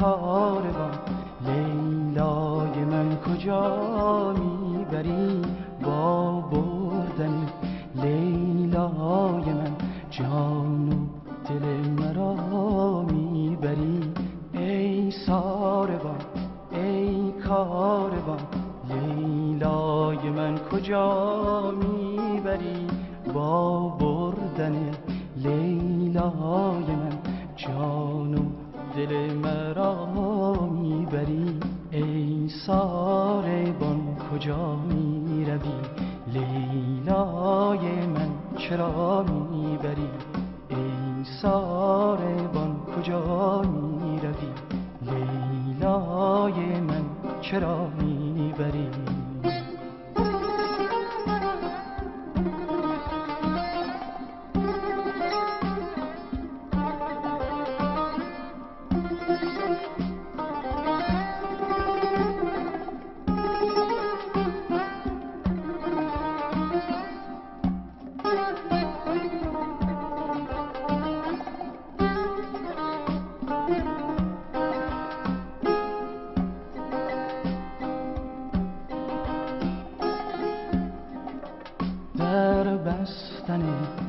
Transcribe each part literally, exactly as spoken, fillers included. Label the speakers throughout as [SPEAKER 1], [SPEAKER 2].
[SPEAKER 1] کاروان لیلای من کجا میبری با بردن لیلای من جان و دل مرا میبری ای ساروان ای کاروان لیلای من کجا میبری با بردن لیلای من جان و دل مرا میبری ای ساروان کجا میروی لیلای من چرا میبری ای ساروان کجا میروی لیلای من چرا میبری در بستن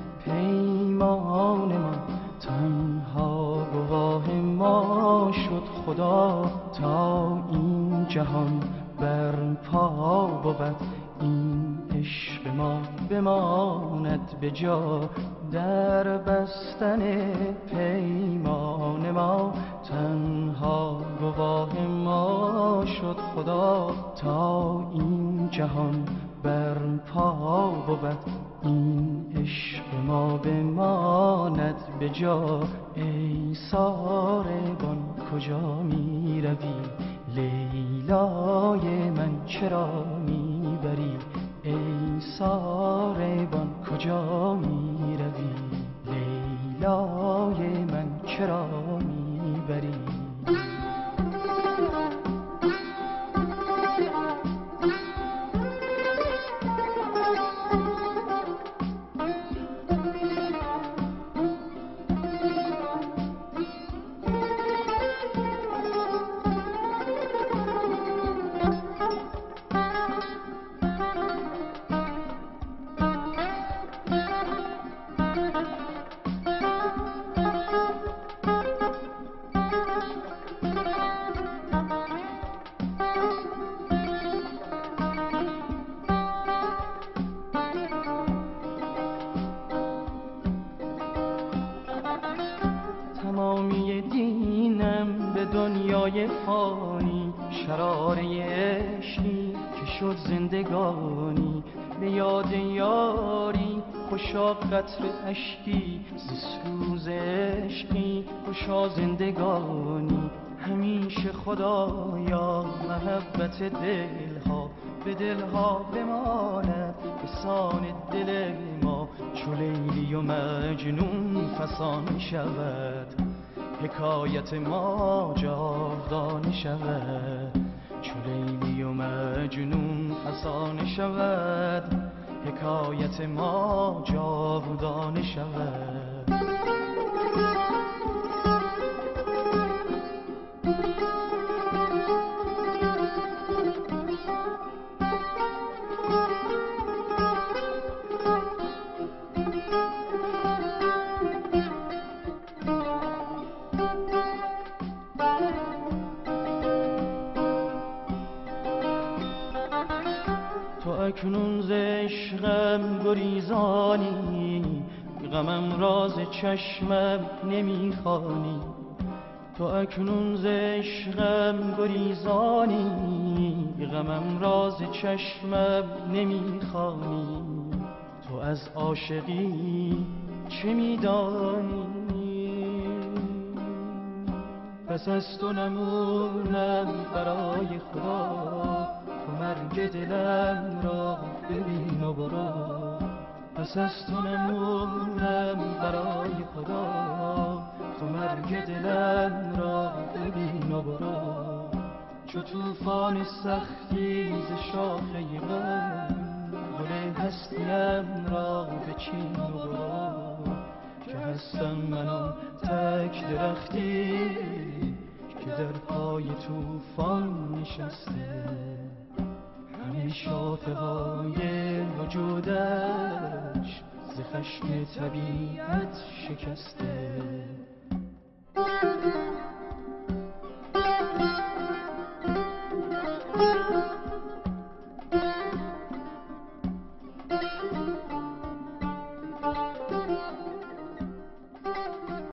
[SPEAKER 1] پیمان ما تنها گواه ما شد خدا تا این جهان بر پا بود این عشق ما بماند به جا در بستن پیمان ما تنها گواه ما شد خدا تا این جهان بر پا بود این عشق ما بماند به جا ای ساروان کجا می روی لیلای من چرا میبری ای ساروان کجا می روی لیلای من چرا میبری تمامی دینم به دنیای فانی شراره عشقی که شد زندگانی به یاد یاری خوشا قطر اشکی ز سوز عشقی خوشا زندگانی همیشه خدایا محبت دلها به دلها بماند به سان دل ما چو لیلی و مجنون فسانه شود حکایت ما جاودانه شود چو لیلی و مجنون فسانه شود حکایت ما جاودانه شود تو اکنون ز عشقم گریزانی غمم راز چشمم نمیخوانی تو اکنون ز عشقم گریزانی غمم راز چشمم نمیخوانی تو از عاشقی چه میدانی پس از تو نمونم برای خدا تو مرگ دلم را ببین و برو پس از تو نمونم برای خدا تو مرگ دلم را ببین و برو چو طوفان سختی ز شاخه غم گل هستیم را بچین و برو که هستم من آن تک درختی که در طوفان نشسته، همه شاخه های وجودش ز خشم طبیعت شکسته.